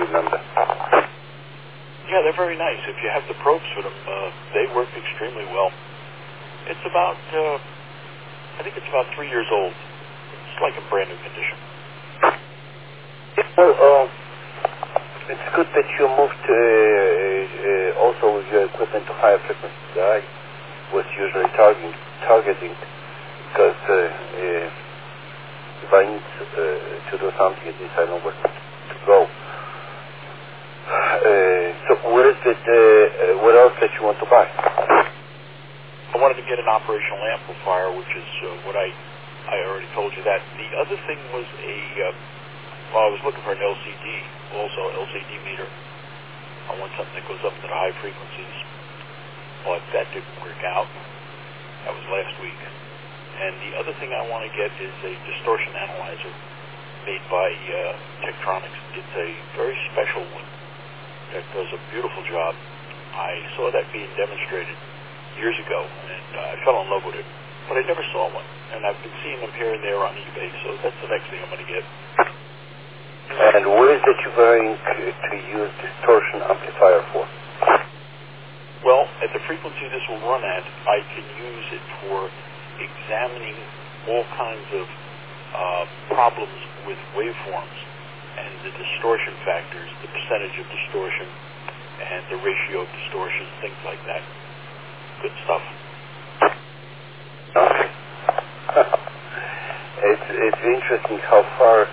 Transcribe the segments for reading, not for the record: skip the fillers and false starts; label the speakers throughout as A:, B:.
A: remember.
B: Yeah, they're very nice. If you have the probes for them, they work extremely well. It's about, I think it's about 3 years old. It's like in brand new condition.
A: Well, it's good that you moved also with your equipment to higher frequencies that I was usually targeting, because if I need to do something at least I know where to go. So what is it, what else that you want to buy?
B: I wanted to get an operational amplifier, which is what I already told you that. The other thing was I was looking for an LCD, also LCD meter. I want something that goes up to the high frequencies, but that didn't work out. That was last week. And the other thing I want to get is a distortion analyzer made by Tektronix. It's a very special one that does a beautiful job. I saw that being demonstrated years ago, and I fell in love with it, but I never saw one. And I've been seeing them here and there on eBay, so that's the next thing I'm going to get.
A: And what is that you're going to use distortion amplifier for?
B: Well, at the frequency this will run at, I can use it for examining all kinds of problems with waveforms and the distortion factors, the percentage of distortion and the ratio of distortion, things like that. Good stuff.
A: Okay. It's interesting how far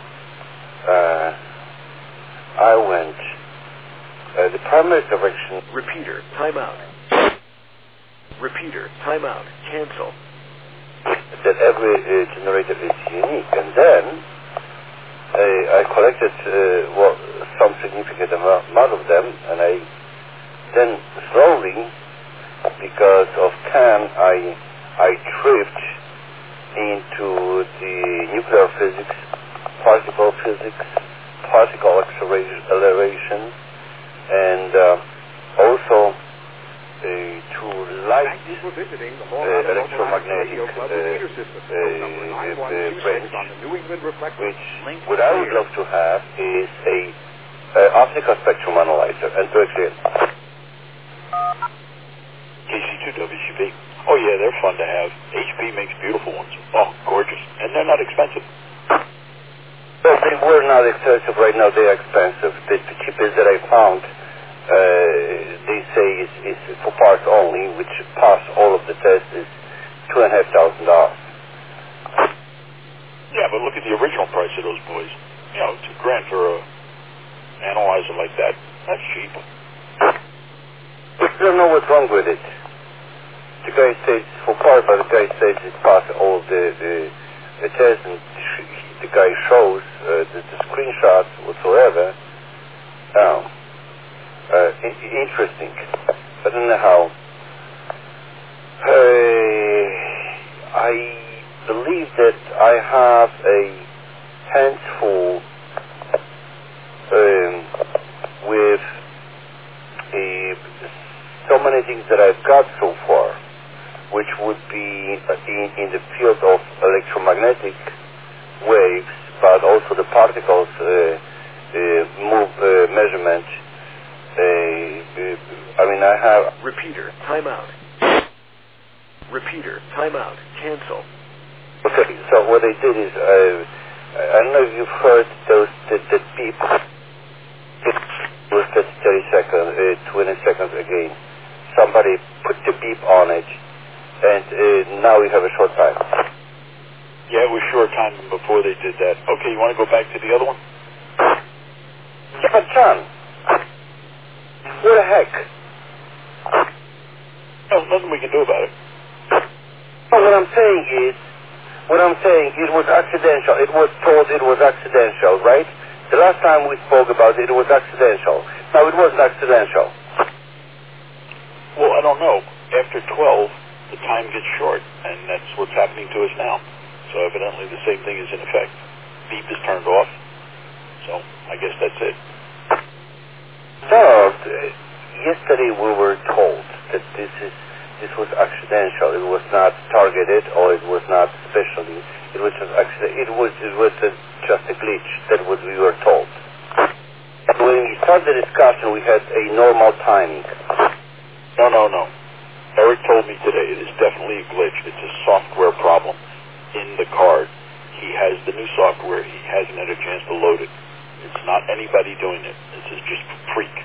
A: I went. The primary direction.
C: Repeater, timeout. Repeater, timeout, cancel.
A: That every generator is unique, and then I collected some significant amount of them, and I then slowly, because of CAN, I tripped into the nuclear physics, particle physics, particle acceleration, and also to light electromagnetic range, which what I would love to have is a optical spectrum analyzer, and to explain.
B: KC2WCB. Oh yeah, they're fun to have. HP makes beautiful ones. Oh, gorgeous. And they're not expensive.
A: Well, they were not expensive. Right now they are expensive. The cheapest that I found, they say is for parts only, which passed all of the tests, is $2,500.
B: Yeah, but look at the original price of those boys. You know, $2,000 for a analyzer like that. That's cheap.
A: But I don't know what's wrong with it. The guy says it's for part, but the guy says it passed all of the tests, and the guy shows the screenshots whatsoever. Interesting. I don't know how. I believe that I have a handful with so many things that I've got so far, which would be in the field of electromagnetic waves, but also the particles measurement. I have...
C: Repeater, timeout. Repeater, timeout, cancel.
A: Okay, so what I did is, I don't know if you've heard that beep. It was just 30 seconds, 20 seconds again. Somebody put the beep on it, and now we have a short time.
B: Yeah, it was short time before they did that. Okay, you want to go back to the other one?
A: Yeah, but John, what the heck?
B: No, nothing we can do about it.
A: Well, what I'm saying, it was accidental. It was told it was accidental, right? The last time we spoke about it, it was accidental. Now, it wasn't accidental.
B: Well, I don't know. After 12, the time gets short, and that's what's happening to us now. So evidently the same thing is in effect. Beep is turned off. So I guess that's it.
A: No, yesterday we were told that this was accidental. It was not targeted, or it was not specially. It was just just a glitch. That was we were told. When we started the discussion, we had a normal timing.
B: No. Eric told me today it is definitely a glitch. It's a software problem in the card. He has the new software. He hasn't had a chance to load it. It's not anybody doing it. This is just freak.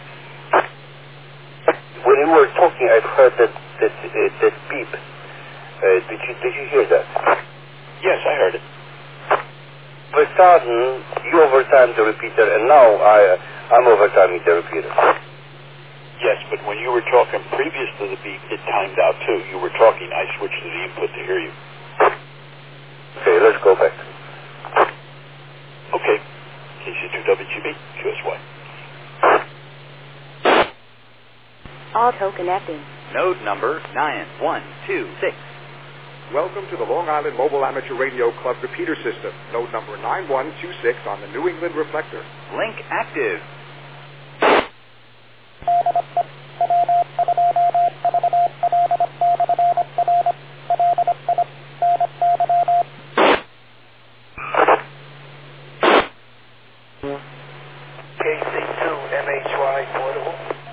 A: When you were talking, I've heard that beep. Did you hear that?
B: Yes, I heard it.
A: For a sudden, you overtimed the repeater, and now I'm overtiming the repeater.
B: Yes, but when you were talking previous to the beep, it timed out too. You were talking, I switched to the input to hear you.
A: Okay, let's go back.
B: Okay. KC2WGB, QSY.
D: Auto connecting.
E: Node number 9126.
F: Welcome to the Long Island Mobile Amateur Radio Club repeater system. Node number 9126 on the New England reflector.
E: Link active.
C: KC2MHY portable.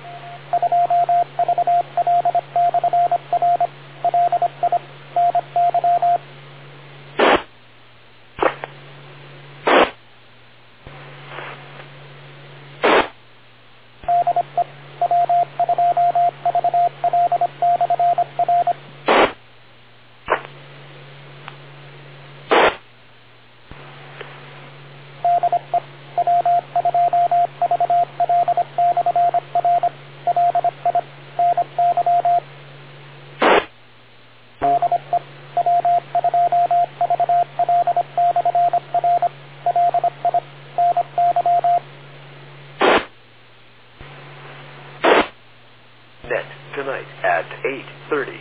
C: Net tonight at 8:30.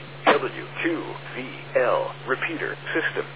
C: W2VL repeater system.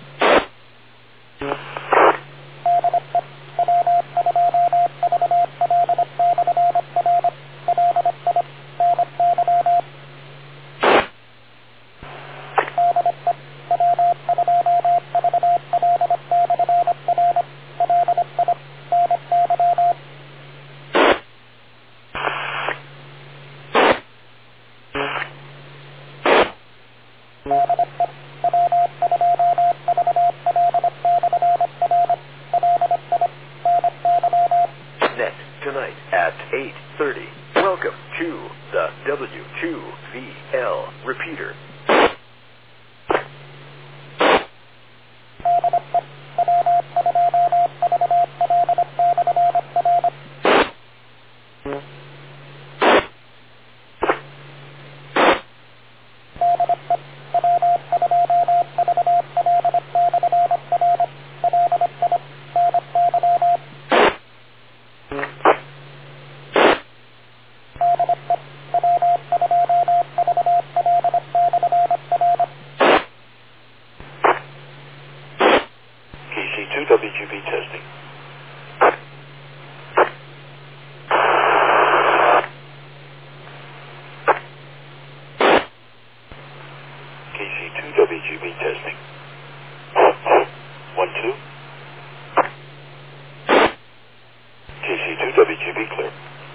C: Net tonight at 8:30. Welcome to the W2VL repeater.
B: KC2WGB testing. KC2WGB testing. 1, 2. KC2WGB clear.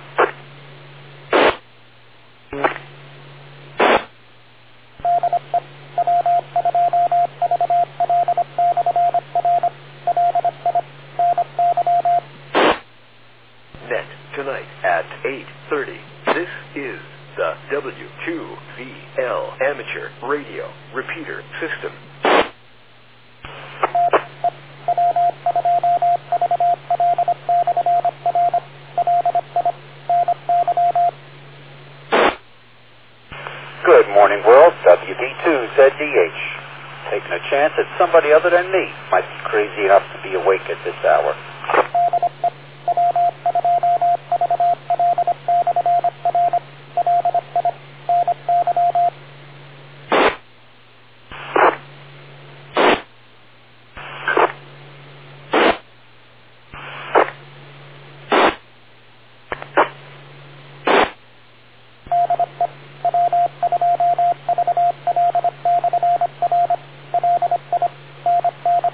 C: Net tonight at 8:30. This is the W2VL amateur radio repeater system.
A: Good morning, world. WB2ZDH. Taking a chance that somebody other than me might be crazy enough to be awake at this hour.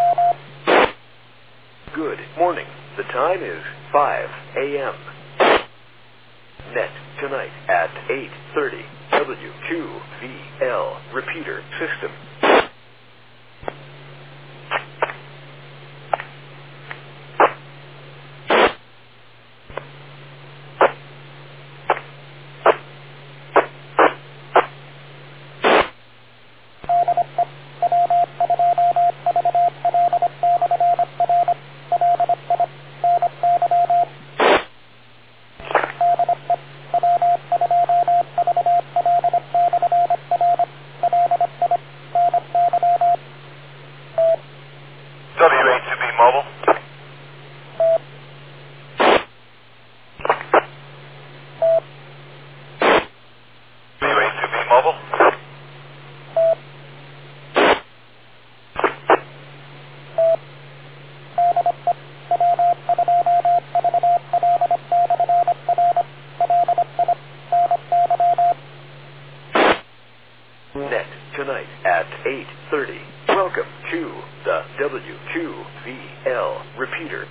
C: Good morning. The time is 5 a.m. Net tonight at 8:30. W2VL repeater system.
G: W8-2B mobile. W8-2B mobile.
C: Net tonight at 8:30. Welcome to the W2VL repeater.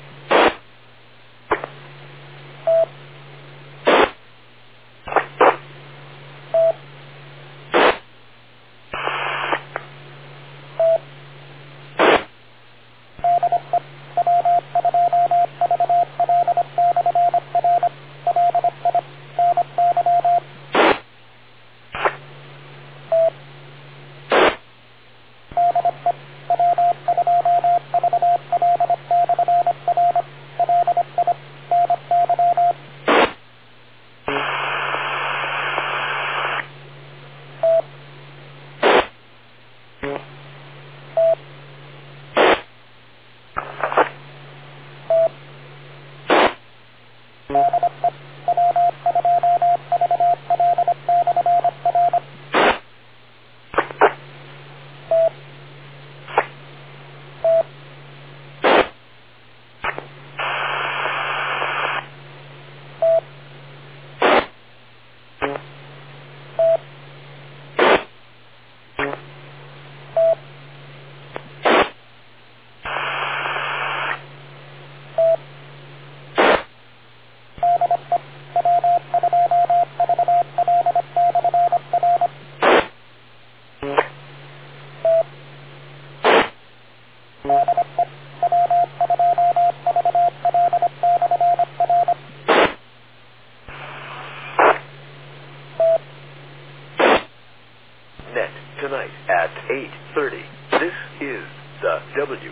C: Net tonight at 8:30. This is the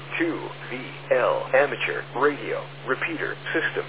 C: W2VL amateur radio repeater system.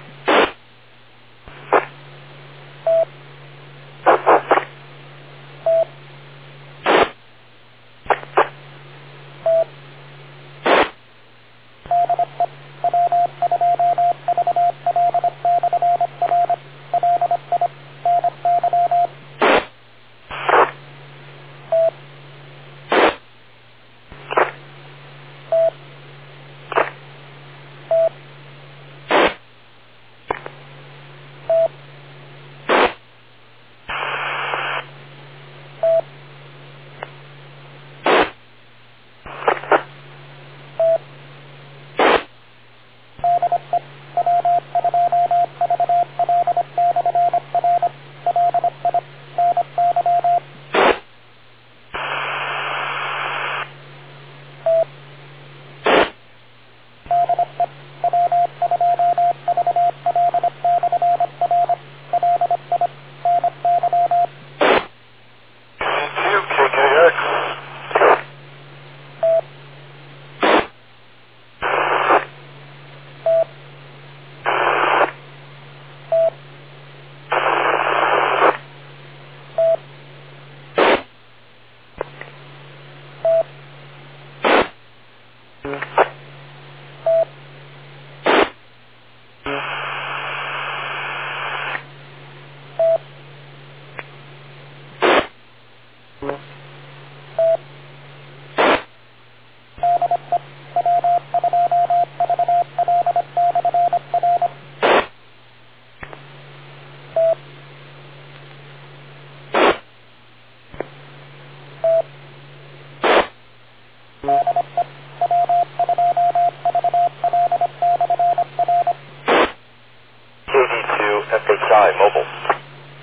G: KD2 FHI mobile.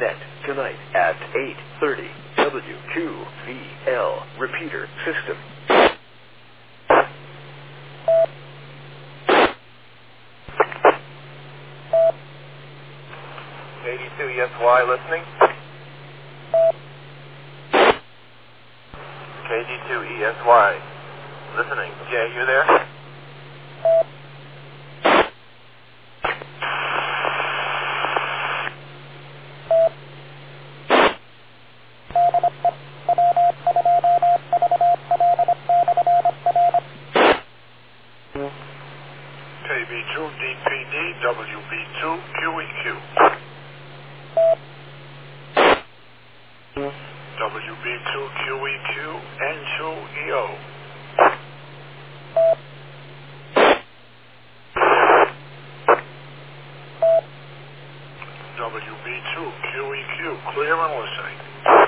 C: Net tonight at 8:30. W2VL repeater system.
G: KD2ESY listening. KD2ESY listening. Jay, you there? KB2DPD, WB2QEQ. WB2QEQ, N2EO. WB2QEQ, clear and listening.